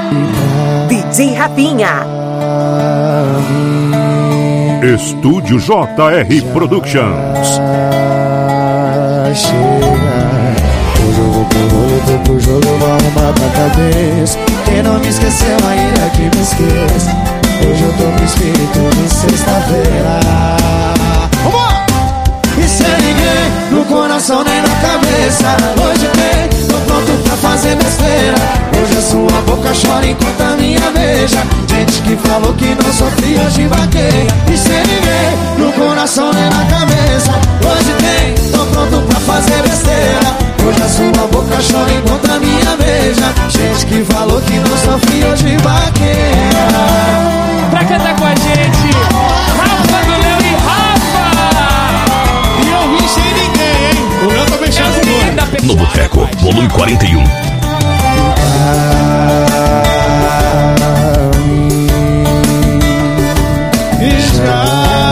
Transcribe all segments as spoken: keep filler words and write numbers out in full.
D J Rafinha. Estúdio J R Productions. Hoje eu vou pro rolê, tô pro jogo, eu vou arrumar pra cabeça. Quem não me esqueceu ainda que me esqueça. Hoje eu tô com espírito de sexta-feira. E sem ninguém no coração nem na cabeça. Hoje tem, tô pronto pra fazer besteira. Hoje a sua boca chora enquanto a minha beija. Gente que falou que não sofria, hoje vaqueia. E sem ninguém no coração nem na cabeça. Hoje tem, tô pronto pra fazer besteira. Hoje a sua boca chora enquanto a minha beija. Gente que falou que não sofria, hoje vaqueia. Pra cantar com a gente, Rafa do Léo e Rafa. E eu vim sem ninguém, hein? O Léo tá fechado agora. No Boteco, volume quarenta e um. E já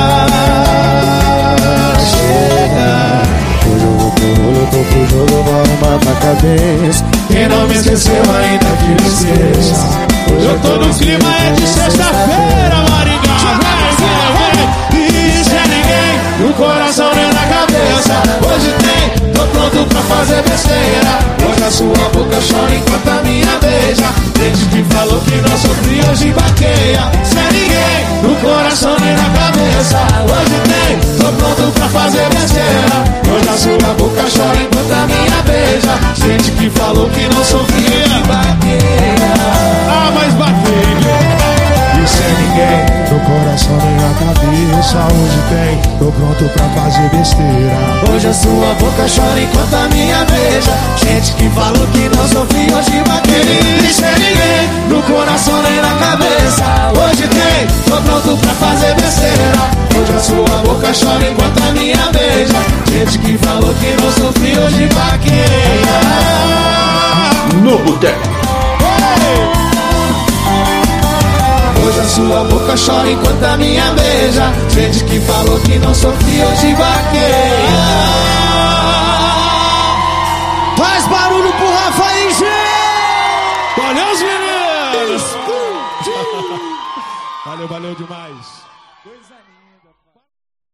chega. Hoje eu vou pro rolo, eu tô pro jogo, eu vou arrumar pra cabeça. Quem não me esqueceu ainda que me esqueça. Hoje Eu tô no clima, é de sexta-feira, Maringá. Vem, vem, vem. E sem ninguém no coração nem na cabeça. Hoje tem, tô pronto pra fazer besteira. Hoje a sua boca chora enquanto a minha beija. Gente que falou que não sofria, hoje vaqueia. Sem ninguém no coração nem na cabeça. Hoje tem, tô pronto pra fazer besteira. Hoje a sua boca chora enquanto a minha beija. Gente que falou que não sofria, hoje vaqueia. Ah, mas bateria. E sem ninguém no coração nem na cabeça. Hoje tem, tô pronto pra fazer besteira. Hoje a sua boca chora enquanto a minha beija. Gente que falou que não sofria, hoje vaqueia. E sem ninguém no coração nem na cabeça. Hoje tem, tô pronto pra fazer besteira. Hoje a sua boca chora enquanto a minha beija. Gente que falou que não sofria, hoje vaqueia. No Boteco. Hoje a sua boca chora enquanto a minha beija. Gente que falou que não sofria, hoje vaqueia. Faz barulho pro Rafa aí, gente! Valeu, os meninos! Valeu, valeu demais.